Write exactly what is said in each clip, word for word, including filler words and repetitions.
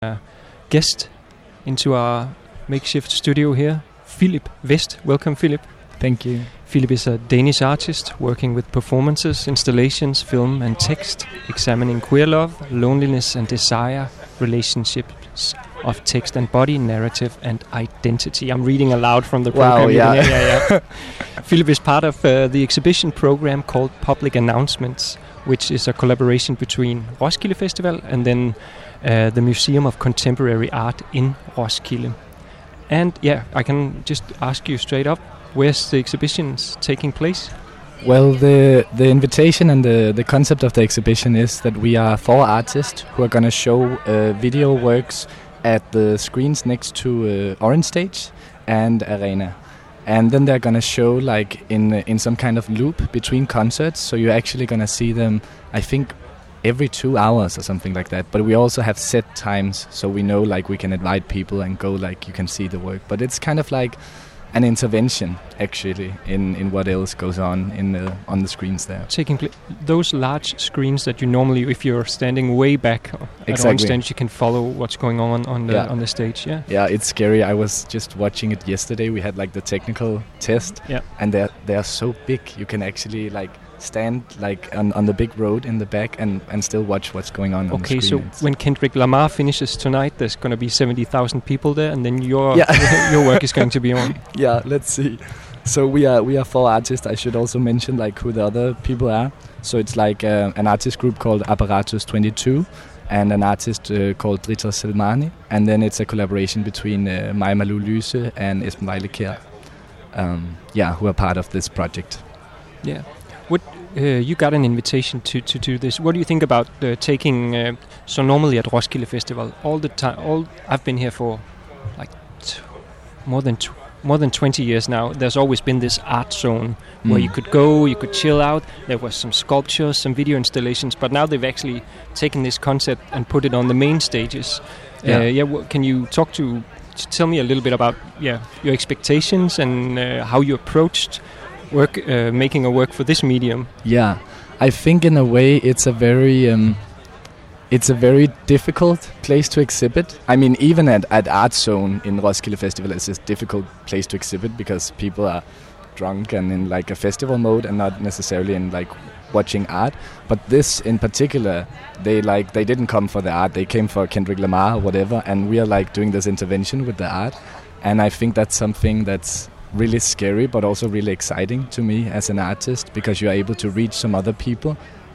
uh, guest into our makeshift studio here, Philip West. Welcome, Philip. Thank you. Philip is a Danish artist working with performances, installations, film and text, examining queer love, loneliness and desire, relationships of text and body, narrative and identity. I'm reading aloud from the program. Wow, yeah. yeah, yeah, yeah. Philip is part of uh, the exhibition program called Public Announcements, which is a collaboration between Roskilde Festival and then uh, the Museum of Contemporary Art in Roskilde. And yeah, I can just ask you straight up, where's the exhibitions taking place? Well, the the invitation and the, the concept of the exhibition is that we are four artists who are going to show uh, video works at the screens next to uh, Orange Stage and Arena. And then they're going to show like in uh, in some kind of loop between concerts. So you're actually going to see them, I think, every two hours or something like that. But we also have set times, so we know like we can invite people and go like you can see the work. But it's kind of like an intervention actually in, in what else goes on in the, on the screens there. Taking pl- those large screens that you normally, if you're standing way back at Exactly. on stage, you can follow what's going on on the Yeah. on the stage. Yeah. Yeah, it's scary. I was just watching it yesterday. We had like the technical test, Yeah. and they're they're so big. You can actually like stand like on, on the big road in the back and, and still watch what's going on. on the Okay, screen. so It's- when Kendrick Lamar finishes tonight, there's going to be seventy thousand people there, and then your Yeah. your work is going to be on. yeah, let's see. So we are we are four artists. I should also mention like who the other people are. So it's like uh, an artist group called Apparatus twenty-two and an artist uh, called Drita Selmani, and then it's a collaboration between uh, Maja Malou Lyse and Esben Vejle Kjær. Um, yeah, who are part of this project. Yeah. What uh, you got an invitation to, to do this. What do you think about uh, taking? Uh, so normally at Roskilde Festival, all the time, all I've been here for like t- more than tw- more than twenty years now. There's always been this art zone where Mm. you could go, you could chill out. There was some sculptures, some video installations, but now they've actually taken this concept and put it on the main stages. Yeah. Uh, yeah. W- can you talk to, to tell me a little bit about yeah your expectations and uh, how you approached work uh, making a work for this medium? Yeah, I think in a way it's a very um, it's a very difficult place to exhibit. I mean, even at, at Art Zone in Roskilde Festival, it's a difficult place to exhibit because people are drunk and in like a festival mode and not necessarily in like watching art. But this in particular, they like they didn't come for the art; they came for Kendrick Lamar or whatever. And we are like doing this intervention with the art, and I think that's something that's really scary but also really exciting to me as an artist because you're able to reach some other people.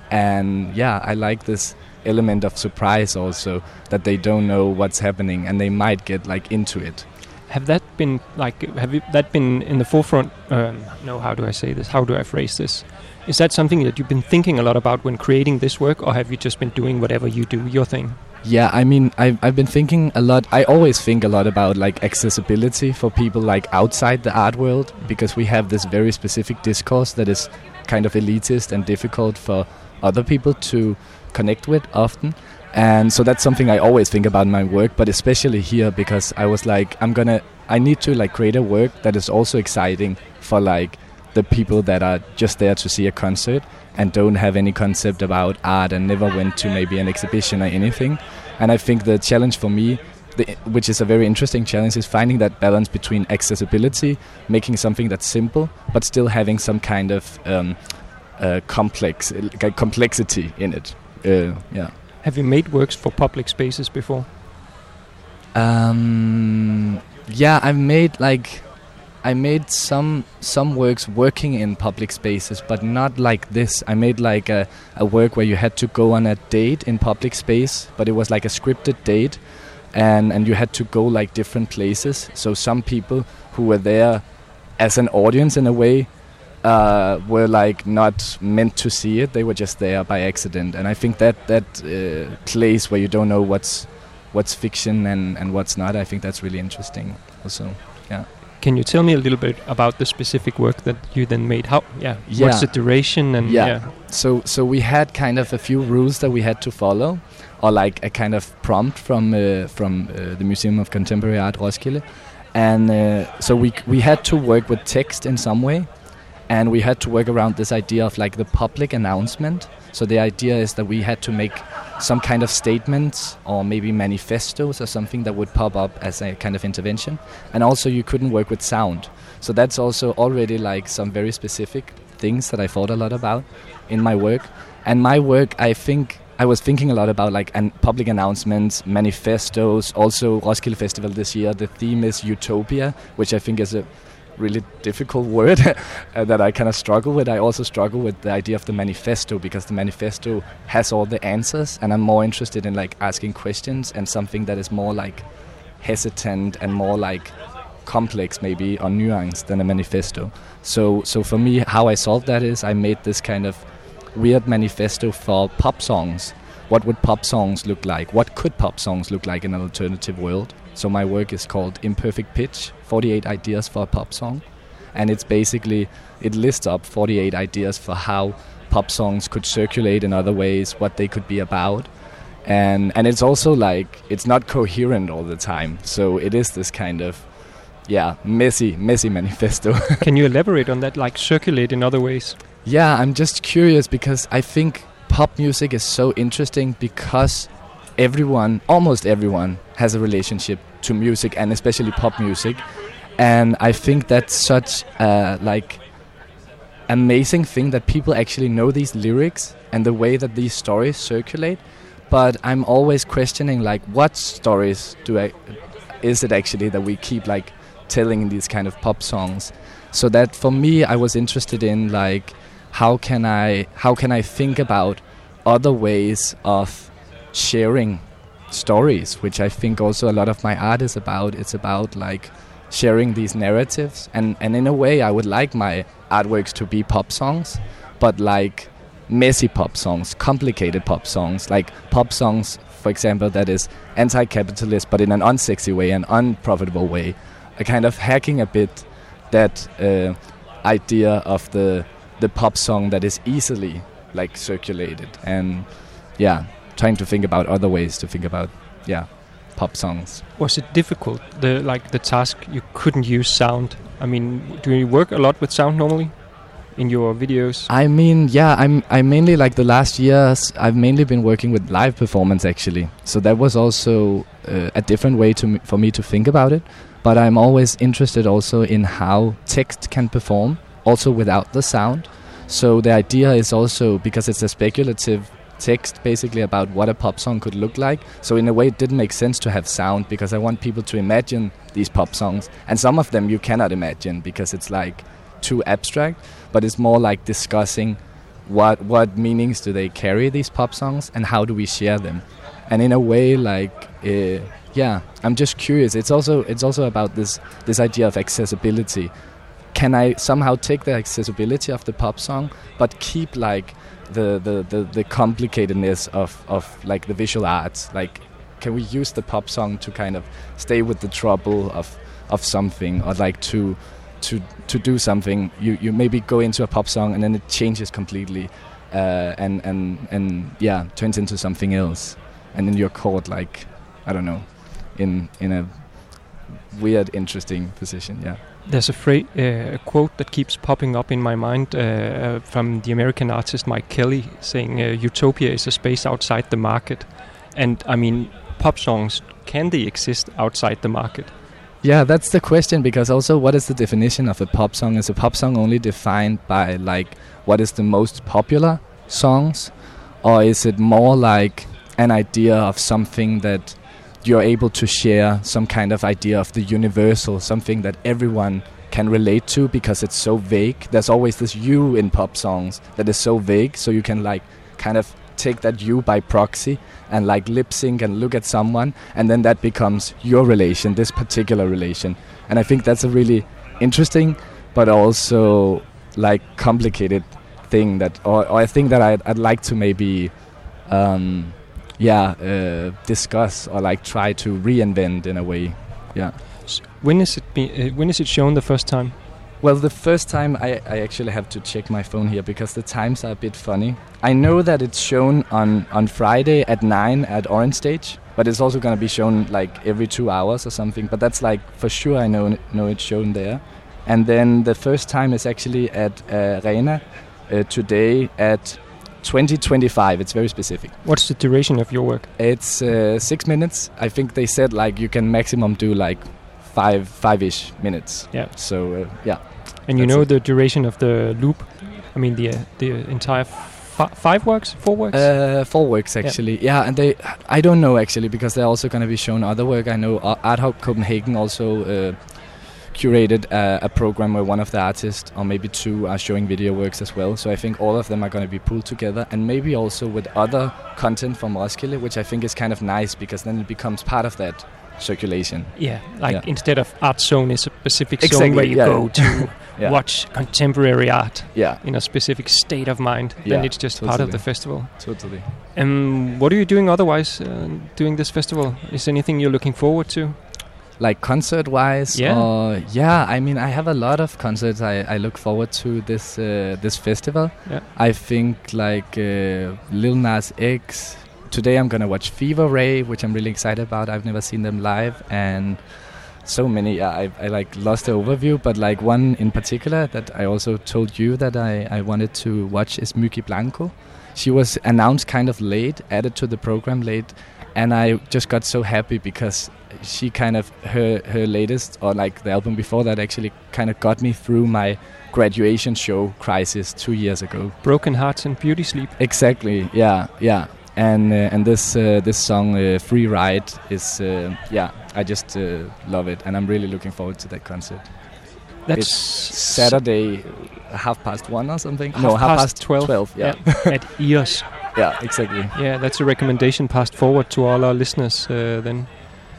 And yeah, I like this element of surprise also, that they don't know what's happening and they might get like into it. Have that been like have you, that been in the forefront? Um, no, how do I say this? How do I phrase this? Is that something that you've been thinking a lot about when creating this work, or have you just been doing whatever you do, your thing? Yeah, I mean, I've, I've been thinking a lot. I always think a lot about like accessibility for people like outside the art world, because we have this very specific discourse that is kind of elitist and difficult for other people to connect with often. And so that's something I always think about in my work, but especially here because I was like, I'm gonna, I need to like create a work that is also exciting for like the people that are just there to see a concert and don't have any concept about art and never went to maybe an exhibition or anything. And I think the challenge for me, the, which is a very interesting challenge, is finding that balance between accessibility, making something that's simple, but still having some kind of um, uh, complex uh, complexity in it. Uh, yeah. Have you made works for public spaces before? Um, yeah, I've made like I made some some works working in public spaces, but not like this. I made like a, a work where you had to go on a date in public space, but it was like a scripted date, and, and you had to go like different places. So some people who were there as an audience in a way uh, were like not meant to see it. They were just there by accident. And I think that that uh, place where you don't know what's what's fiction and, and what's not, I think that's really interesting also. Yeah. Can you tell me a little bit about the specific work that you then made? How, yeah, Yeah. what's the duration and Yeah. yeah. So so we had kind of a few rules that we had to follow, or like a kind of prompt from uh, from uh, the Museum of Contemporary Art Roskilde, and uh, so we we had to work with text in some way, and we had to work around this idea of like the public announcement. So the idea is that we had to make some kind of statements or maybe manifestos or something that would pop up as a kind of intervention. And also you couldn't work with sound. So that's also already like some very specific things that I thought a lot about in my work. And my work, I think, I was thinking a lot about like an public announcements, manifestos. Also Roskilde Festival this year, the theme is utopia, which I think is a really difficult word uh, that I kind of struggle with. I also struggle with the idea of the manifesto, because the manifesto has all the answers, and I'm more interested in like asking questions and something that is more like hesitant and more like complex maybe or nuanced than a manifesto. So so for me, how I solved that is I made this kind of weird manifesto for pop songs. What would pop songs look like? What could pop songs look like in an alternative world? So my work is called Imperfect Pitch, forty-eight Ideas for a Pop Song. And it's basically, it lists up forty-eight ideas for how pop songs could circulate in other ways, what they could be about. And and it's also like, it's not coherent all the time. So it is this kind of, yeah, messy, messy manifesto. Can you elaborate on that, like circulate in other ways? Yeah, I'm just curious because I think pop music is so interesting because everyone, almost everyone, has a relationship to music and especially pop music. And I think that's such a like amazing thing that people actually know these lyrics and the way that these stories circulate. But I'm always questioning like what stories do I is it actually that we keep like telling in these kind of pop songs. So that for me I was interested in like how can I how can I think about other ways of sharing stories, which I think also a lot of my art is about. It's about like sharing these narratives, and, and in a way I would like my artworks to be pop songs, but like messy pop songs, complicated pop songs, like pop songs, for example, that is anti-capitalist but in an unsexy way, an unprofitable way, a kind of hacking a bit that uh, idea of the the pop song that is easily like circulated, and yeah, trying to think about other ways to think about yeah pop songs. Was it difficult, the like the task? You couldn't use sound. I mean, do you work a lot with sound normally in your videos? I mean, yeah, I'm I mainly like the last years I've mainly been working with live performance actually. So that was also uh, a different way to m- for me to think about it. But I'm always interested also in how text can perform also without the sound. So the idea is also, because it's a speculative text basically about what a pop song could look like, so in a way it didn't make sense to have sound, because I want people to imagine these pop songs, and some of them you cannot imagine because it's like too abstract, but it's more like discussing what what meanings do they carry, these pop songs, and how do we share them. And in a way like uh, yeah, I'm just curious. It's also it's also about this this idea of accessibility. Can I somehow take the accessibility of the pop song but keep like the the, the, the complicatedness of, of like the visual arts? Like, can we use the pop song to kind of stay with the trouble of of something, or like to to to do something? You you maybe go into a pop song and then it changes completely, uh, and and and yeah, turns into something else, and then you're caught like, I don't know, in in a weird, interesting position. Yeah. There's a, fra- uh, a quote that keeps popping up in my mind uh, uh, from the American artist Mike Kelly, saying uh, utopia is a space outside the market. And I mean, pop songs, can they exist outside the market? Yeah, that's the question, because also what is the definition of a pop song? Is a pop song only defined by like what is the most popular songs, or is it more like an idea of something that you're able to share, some kind of idea of the universal, something that everyone can relate to because it's so vague? There's always this you in pop songs that is so vague, so you can like kind of take that you by proxy and like lip sync and look at someone, and then that becomes your relation, this particular relation. And I think that's a really interesting but also like complicated thing that, or, or I think that I'd, I'd like to maybe um, yeah uh, discuss or like try to reinvent in a way. Yeah. So when is it be, uh, when is it shown the first time? Well, the first time, I, I actually have to check my phone here because the times are a bit funny. I know that it's shown on, on Friday at nine at Orange Stage, but it's also going to be shown like every two hours or something. But that's like for sure I know know it's shown there. And then the first time is actually at uh, Arena uh, today at twenty twenty-five. It's very specific. What's the duration of your work? It's uh, six minutes. I think they said like you can maximum do like five five-ish minutes. Yeah. So uh, yeah. And you That's know it. the duration of the loop? I mean the uh, the entire fi- five works, four works? Uh, four works actually. Yeah. yeah, and they I don't know actually because they're also going to be shown other work. I know Ar- Art Hub Copenhagen also uh, curated a, a program where one of the artists or maybe two are showing video works as well. So I think all of them are going to be pulled together, and maybe also with other content from Roskilde, which I think is kind of nice because then it becomes part of that circulation. Yeah, like Yeah. instead of Art Zone is a specific Exactly, zone where you yeah. go to Yeah. watch contemporary art Yeah, in a specific state of mind. Yeah, Then it's just part of totally. the festival. totally. Um, what are you doing otherwise uh, during this festival? Is there anything you're looking forward to? Like concert-wise, Yeah. or yeah, I mean, I have a lot of concerts I, I look forward to this uh, this festival. Yeah. I think like uh, Lil Nas X. Today I'm gonna watch Fever Ray, which I'm really excited about. I've never seen them live, and so many. Yeah, I, I like lost the overview, but like one in particular that I also told you that I, I wanted to watch is Mykki Blanco. She was announced kind of late, added to the program late, and I just got so happy because she kind of her her latest, or like the album before that, actually kind of got me through my graduation show crisis two years ago. Broken Hearts and Beauty Sleep. Exactly. Yeah. Yeah. And uh, and this uh, this song uh, Free Ride is uh, yeah, I just uh, love it, and I'm really looking forward to that concert. That's It's Saturday, half past one or something. Half no, half past past twelve. twelve. Yeah. at E O S. Yeah. Exactly. Yeah, that's a recommendation passed forward to all our listeners uh, then.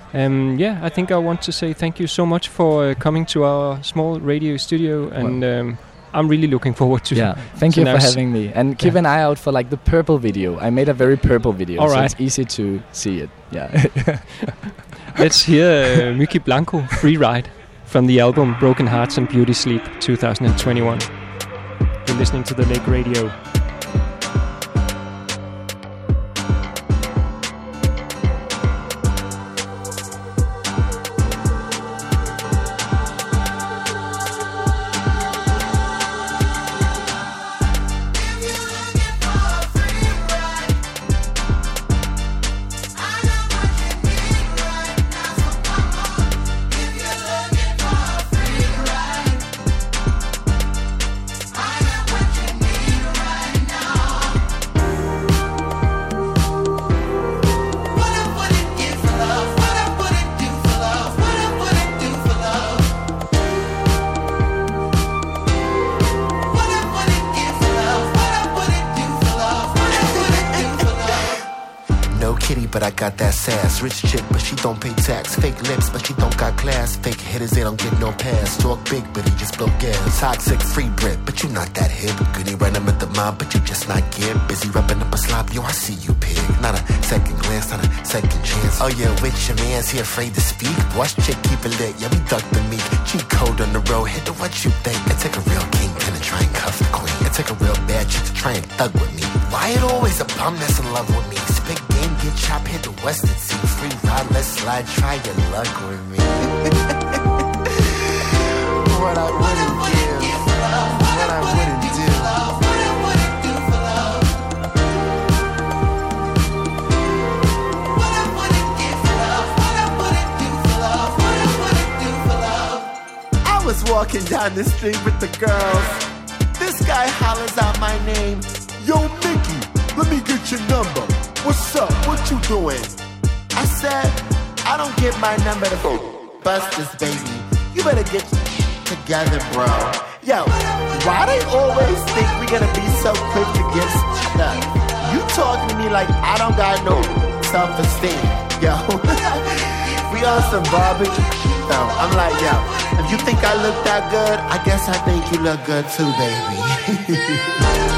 Um, yeah, I think I want to say thank you so much for uh, coming to our small radio studio, and um, I'm really looking forward to Yeah, thank to you for now s- having me. And keep Yeah. an eye out for like the purple video. I made a very purple video, All so right. it's easy to see it. Yeah. Let's hear uh, Mykki Blanco, Free Ride, from the album Broken Hearts and Beauty Sleep twenty twenty-one. You're listening to The Lake Radio. But I got that sass. Rich chick, but she don't pay tax. Fake lips, but she don't got class. Fake hitters, they don't get no pass. Talk big, but he just blow gas. Toxic, free Brit, but you not that hip. Goody running with the mob, but you just not get. Busy rubbing up a slob, yo, I see you, pig. Not a second glance, not a second chance. Oh yeah, with your man's he afraid to speak. Watch chick, keep it lit, yeah, we duck the meat. Cheat code on the road, hit the what you think. It take a real king pin to try and cuff the queen. It take a real bad chick to try and thug with me. Why it always a bum that's in love with me? Spit game, get chopped, hit the western sea. Free ride, let's slide, try your luck with me. What I wouldn't give, what I wouldn't do. I was walking down the street with the girls. This guy hollers out my name. Yo, Mickey, let me get your number. What's up? What you doing? I said, I don't get my number to bust this baby. You better get together, bro. Yo, why they always think we gonna be so quick to get stuck? You talking to me like I don't got no self-esteem. Yo, we on some barbecue. So I'm like, yo, if you think I look that good, I guess I think you look good too, baby.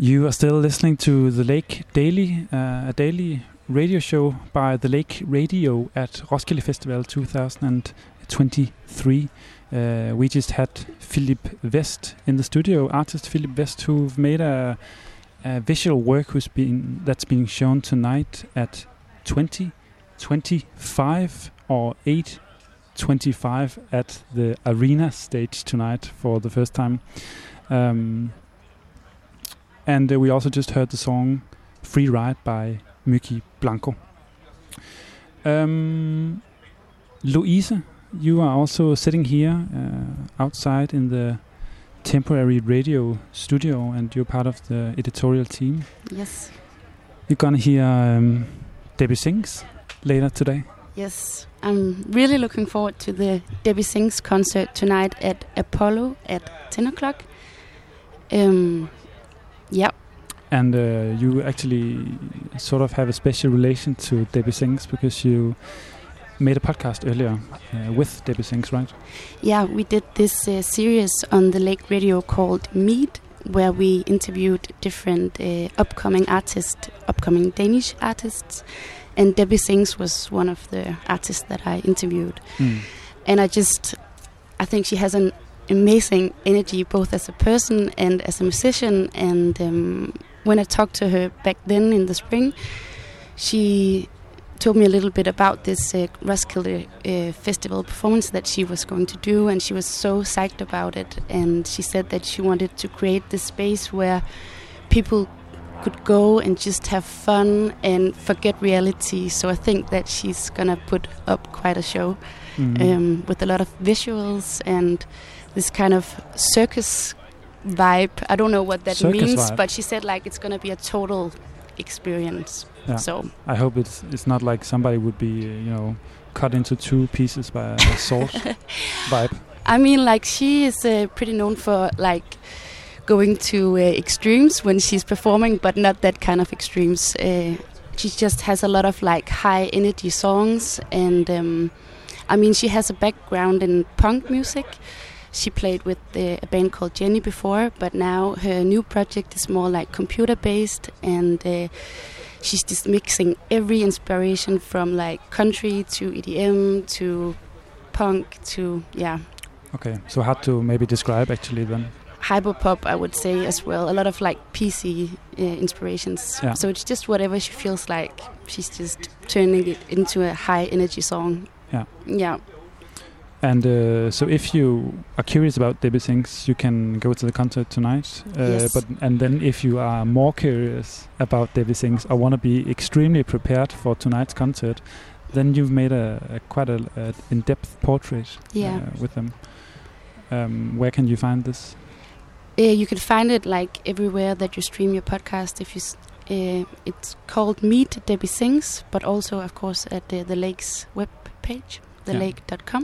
You are still listening to The Lake Daily, uh, a daily radio show by The Lake Radio at Roskilde Festival two thousand twenty-three. Uh, we just had Philip West in the studio, artist Philip West, who've made a, a visual work who's been that's being shown tonight at twenty twenty-five or eight twenty-five at the Arena stage tonight for the first time. Um, and uh, we also just heard the song Free Ride by Myki Blanco. Um, Louise, you are also sitting here uh, outside in the temporary radio studio, and you're part of the editorial team. Yes. You're gonna hear um, Debbie Sings later today. Yes, I'm really looking forward to the Debbie Sings concert tonight at Apollo at ten o'clock. Um, yeah. And uh, you actually sort of have a special relation to Debbie Sings because you made a podcast earlier uh, with Debbie Sings, right? Yeah, we did this uh, series on the Lake Radio called Meet, where we interviewed different uh, upcoming artists, upcoming Danish artists, and Debbie Sings was one of the artists that I interviewed. Mm. And I just, I think she has an amazing energy, both as a person and as a musician. And um, when I talked to her back then in the spring, she told me a little bit about this uh, Roskilde uh, Festival performance that she was going to do, and she was so psyched about it. And she said that she wanted to create this space where people could go and just have fun and forget reality. So I think that she's gonna put up quite a show mm-hmm. um, with a lot of visuals and this kind of circus vibe. I don't know what that circus means, vibe. but she said like it's gonna be a total experience. Yeah. So I hope it's it's not like somebody would be uh, you know cut into two pieces by a sword vibe. I mean, like she is uh, pretty known for like going to uh, extremes when she's performing, but not that kind of extremes. Uh, she just has a lot of like high energy songs, and um, I mean, she has a background in punk music. She played with uh, a band called Jenny before, but now her new project is more like computer based, and uh, she's just mixing every inspiration from like country to E D M to punk to yeah. Okay, so hard to maybe describe actually then. Hyperpop, I would say as well. A lot of like P C uh, inspirations. Yeah. So it's just whatever she feels like. She's just turning it into a high energy song. Yeah. Yeah. And uh, so if you are curious about Debbie Sings, you can go to the concert tonight. Uh, yes. But and then if you are more curious about Debbie Sings or want to be extremely prepared for tonight's concert, then you've made a, a quite a, a in-depth portrait yeah. uh, with them. Um, where can you find this? Uh, you can find it like everywhere that you stream your podcast. If you, s- uh, it's called Meet Debbie Sings, but also, of course, at the, the Lake's web page, the lake dot com,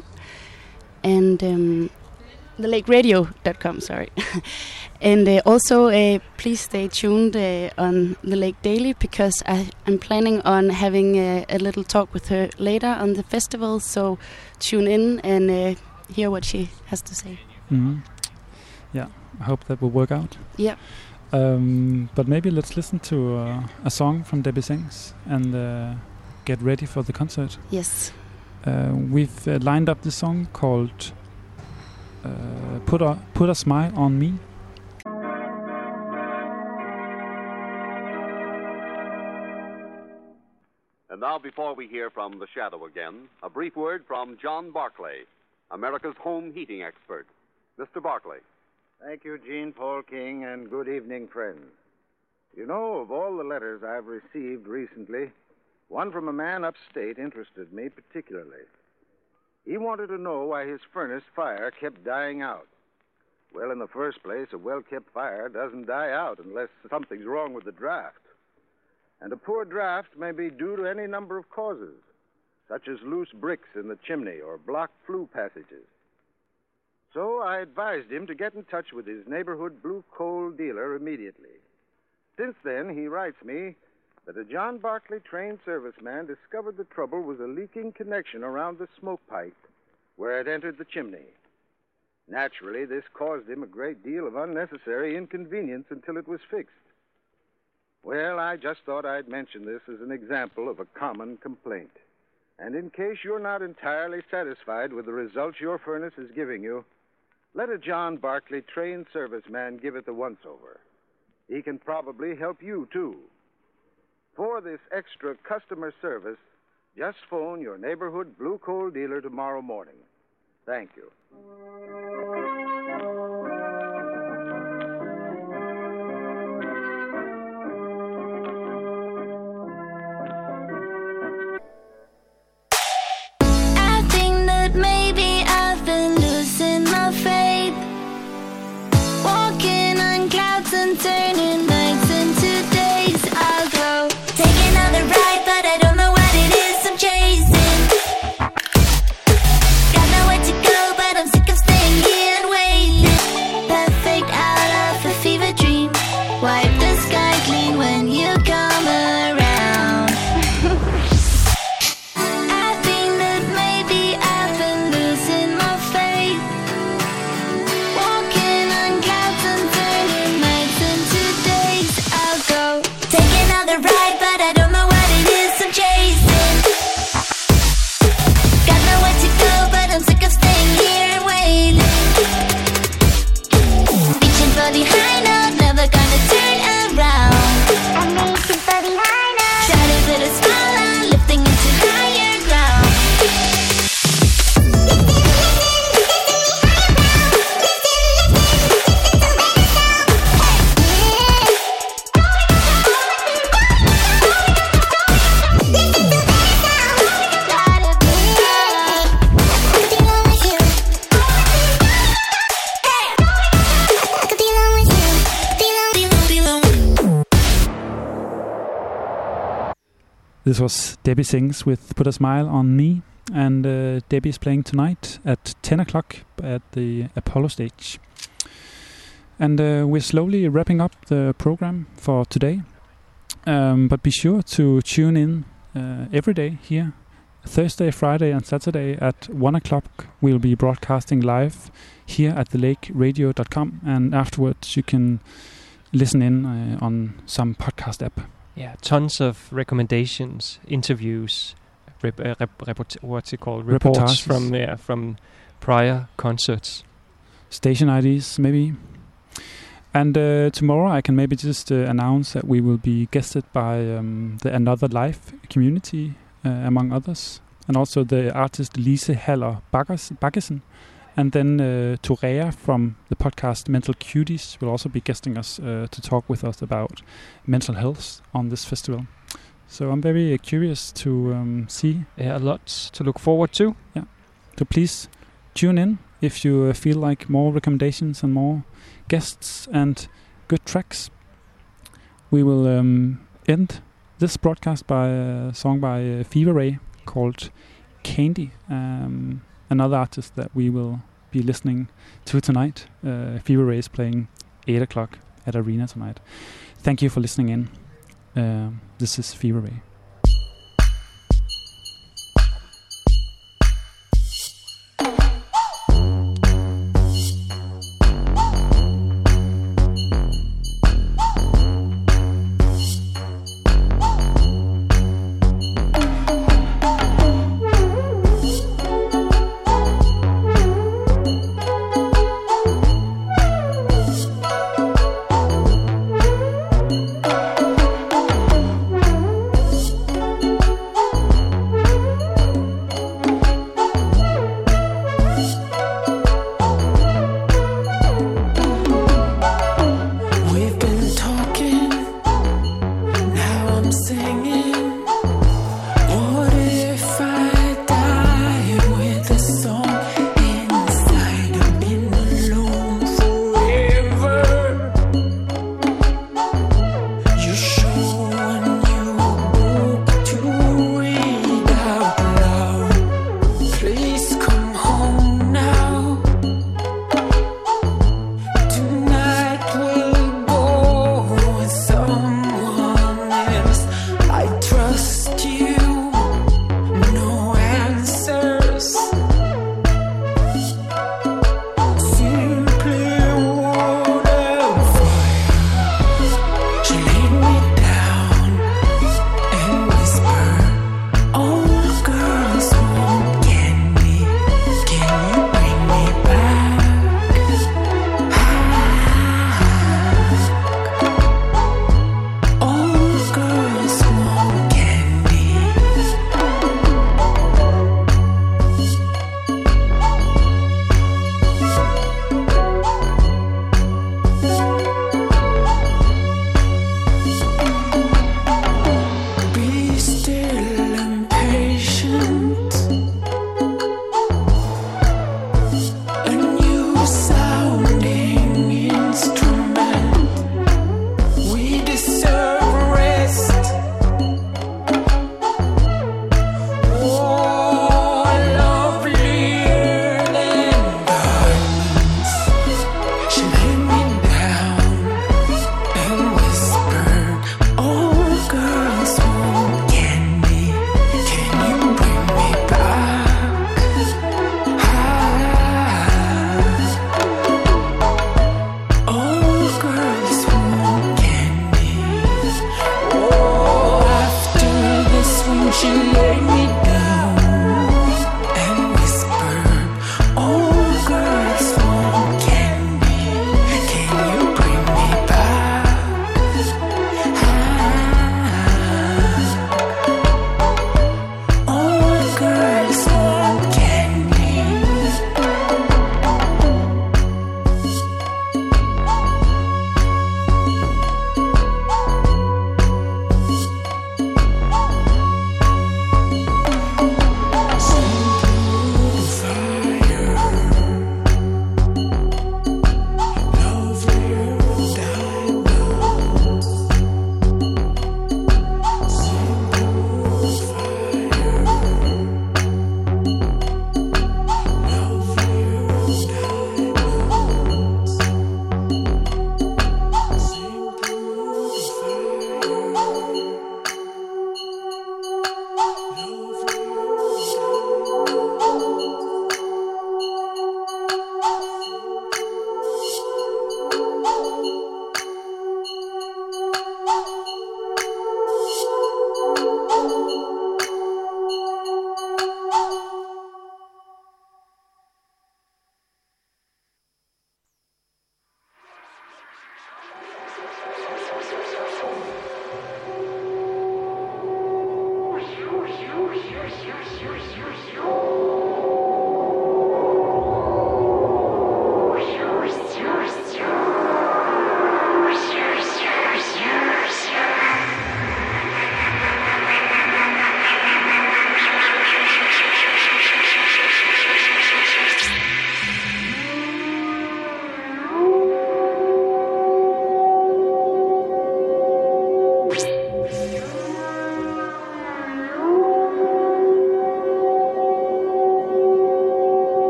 and um, the lake radio dot com. Sorry, and uh, also uh, please stay tuned uh, on the Lake Daily, because I, I'm planning on having a, a little talk with her later on the festival. So tune in and uh, hear what she has to say. Mm-hmm. Yeah. I hope that will work out. Yeah. Um, but maybe let's listen to uh, a song from Debbie Sings and uh, get ready for the concert. Yes. Uh, we've uh, lined up this song called uh, "Put a Put a Smile on Me." And now, before we hear from the Shadow again, a brief word from John Barclay, America's home heating expert. Mister Barclay. Thank you, Jean Paul King, and good evening, friends. You know, of all the letters I've received recently, one from a man upstate interested me particularly. He wanted to know why his furnace fire kept dying out. Well, in the first place, a well-kept fire doesn't die out unless something's wrong with the draft. And a poor draft may be due to any number of causes, such as loose bricks in the chimney or blocked flue passages. So I advised him to get in touch with his neighborhood blue coal dealer immediately. Since then, he writes me that a John Barclay trained serviceman discovered the trouble was a leaking connection around the smoke pipe where it entered the chimney. Naturally, this caused him a great deal of unnecessary inconvenience until it was fixed. Well, I just thought I'd mention this as an example of a common complaint. And in case you're not entirely satisfied with the results your furnace is giving you, let a John Barclay trained serviceman give it the once-over. He can probably help you, too. For this extra customer service, just phone your neighborhood Blue Coal dealer tomorrow morning. Thank you. Maybe I've been losing my faith, walking on clouds and turning nights into days. I'll go take another ride, but I don't know what it is I'm chasing. Got nowhere to go, but I'm sick of staying here and waiting. Perfect out of a fever dream. Wipe the sky clean when you come around. Right, but I don't know what it is I'm chasing. Got nowhere to go, but I'm sick of staying here and waiting. Reaching for the high note, never gonna turn around. I'm reaching for the high note. Try to put a smile on, lifting into higher ground. This was Debbie Sings with Put a Smile on Me, and uh, Debbie is playing tonight at ten o'clock at the Apollo stage. And uh, we're slowly wrapping up the program for today, um, but be sure to tune in uh, every day here, Thursday, Friday and Saturday at one o'clock. We'll be broadcasting live here at the lake radio dot com, and afterwards you can listen in uh, on some podcast app. Yeah, tons of recommendations, interviews, rep, uh, rep, report, what's it called? Reports Reportages. from yeah, from prior concerts. Station I Ds, maybe. And uh, tomorrow I can maybe just uh, announce that we will be guested by um, the Another Life community, uh, among others. And also the artist Lise Haller Baggesen. And then uh, Torea from the podcast Mental Cuties will also be guesting us uh, to talk with us about mental health on this festival. So I'm very uh, curious to um, see. Yeah, a lot to look forward to. Yeah. So please tune in if you uh, feel like more recommendations and more guests and good tracks. We will um, end this broadcast by a song by uh, Fever Ray called Candy. Um, Another artist that we will be listening to tonight. Uh, Fever Ray is playing eight o'clock at Arena tonight. Thank you for listening in. Uh, this is Fever Ray.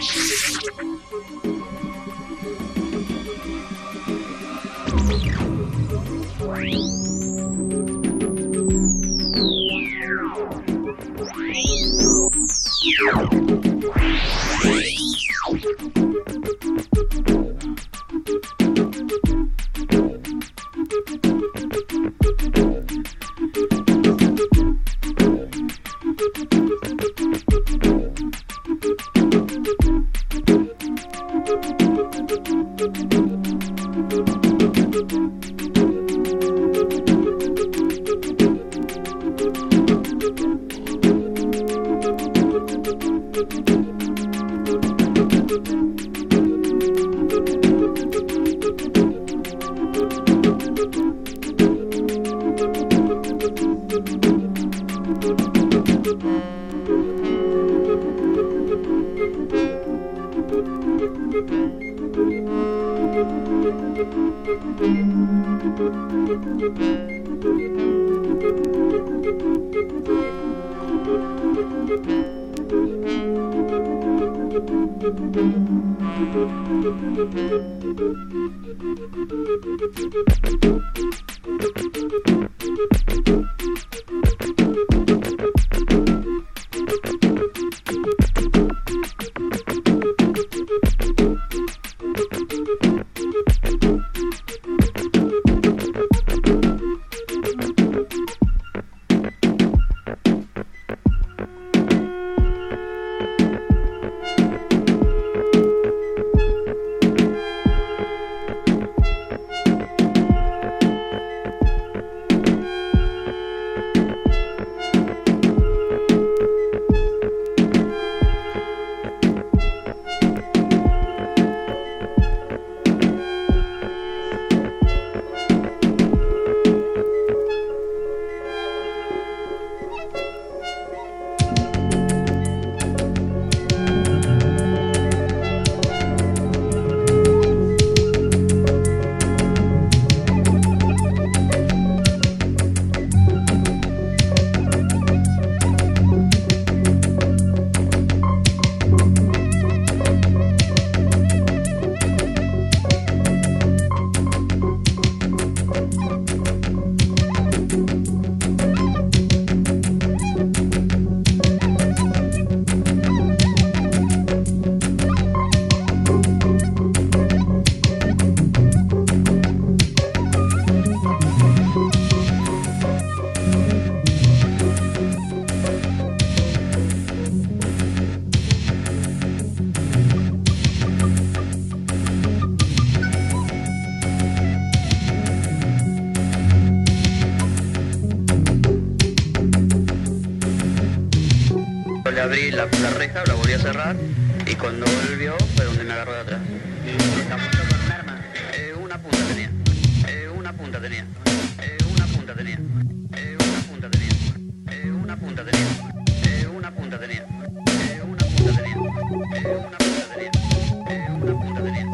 Abrí la, la reja, la volví a cerrar y cuando volvió fue donde me agarró de atrás. ¿Está puesto con un arma? Eh, una punta tenía. Eh, una punta tenía. Eh, una punta tenía. Eh, una punta tenía. Eh, una punta tenía. Eh, una punta tenía. Eh, una punta tenía. Eh, una punta tenía. Eh, una punta tenía.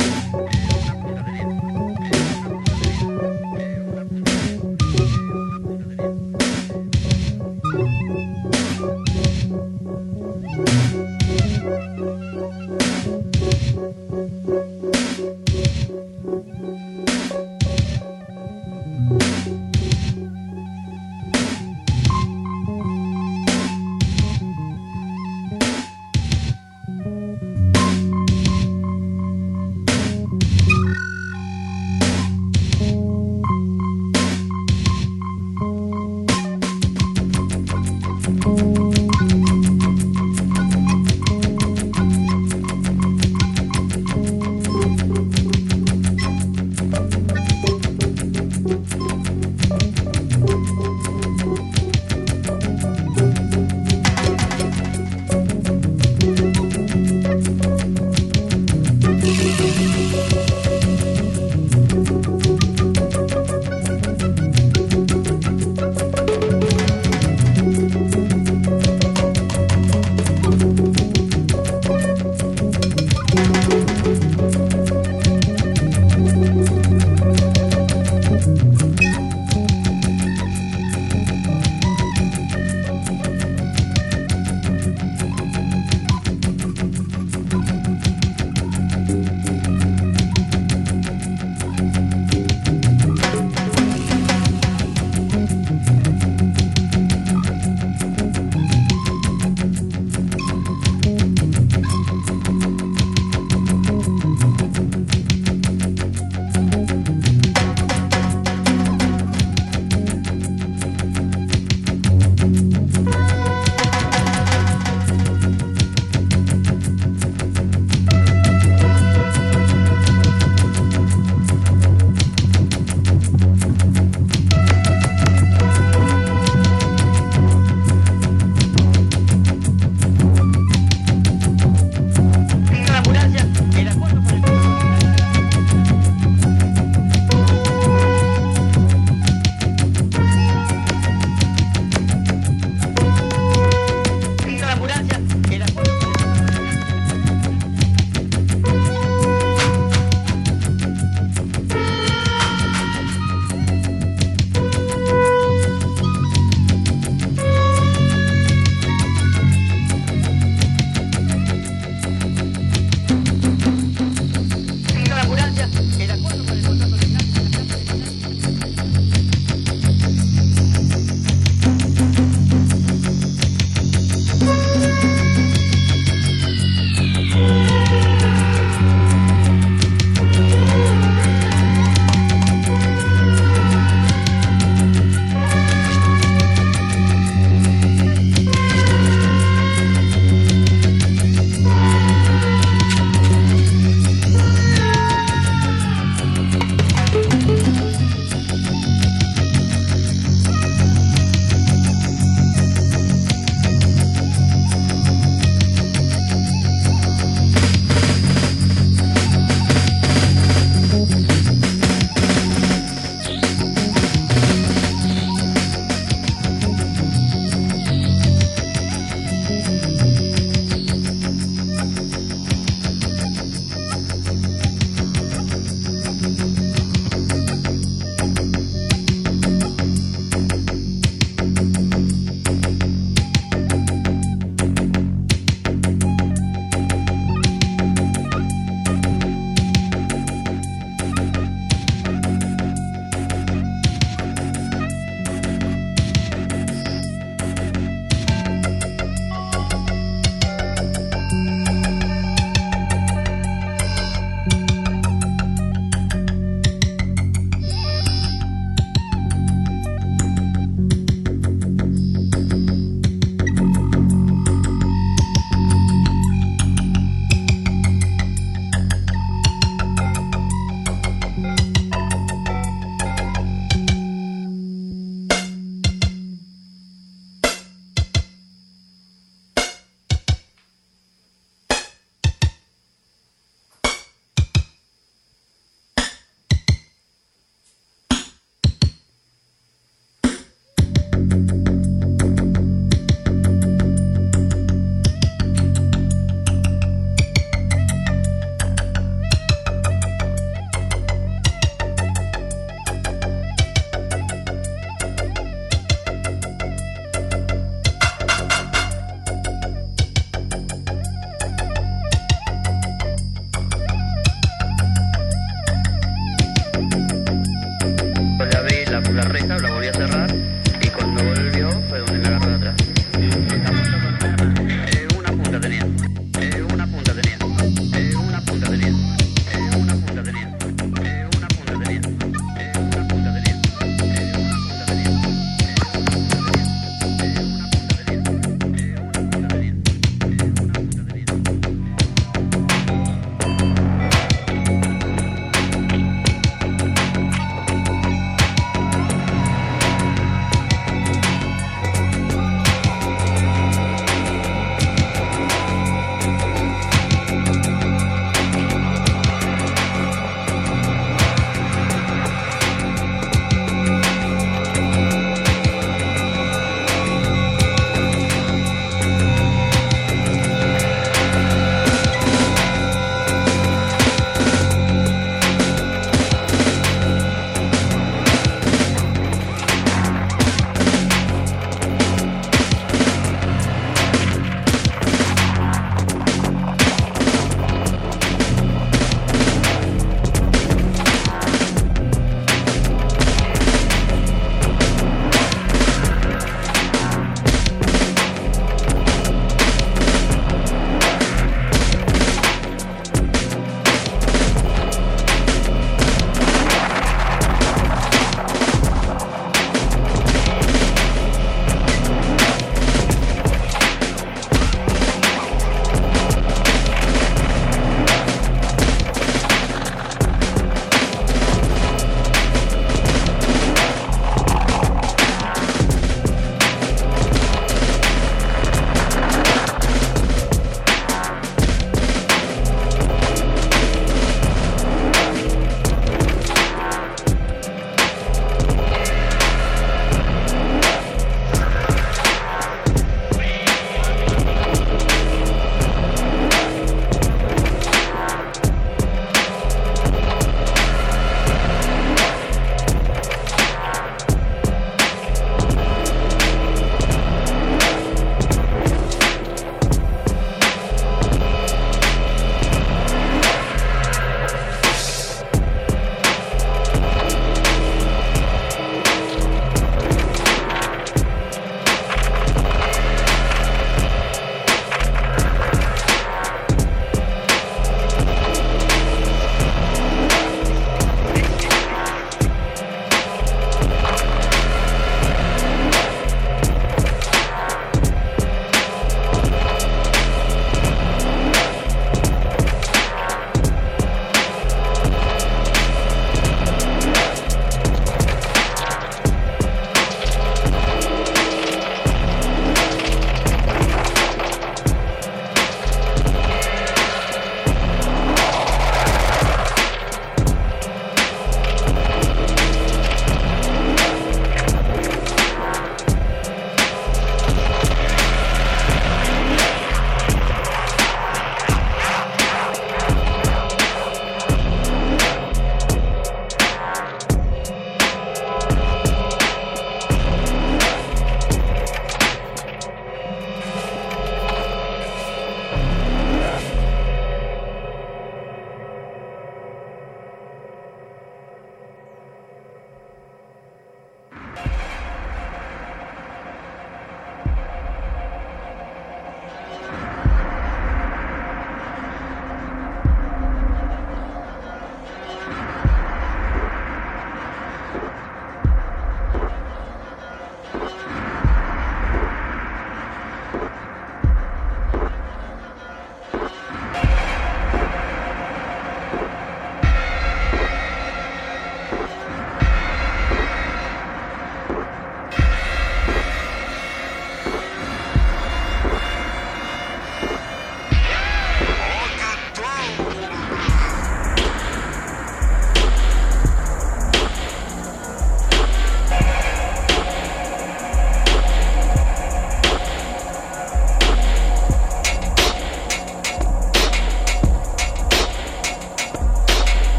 Thank you.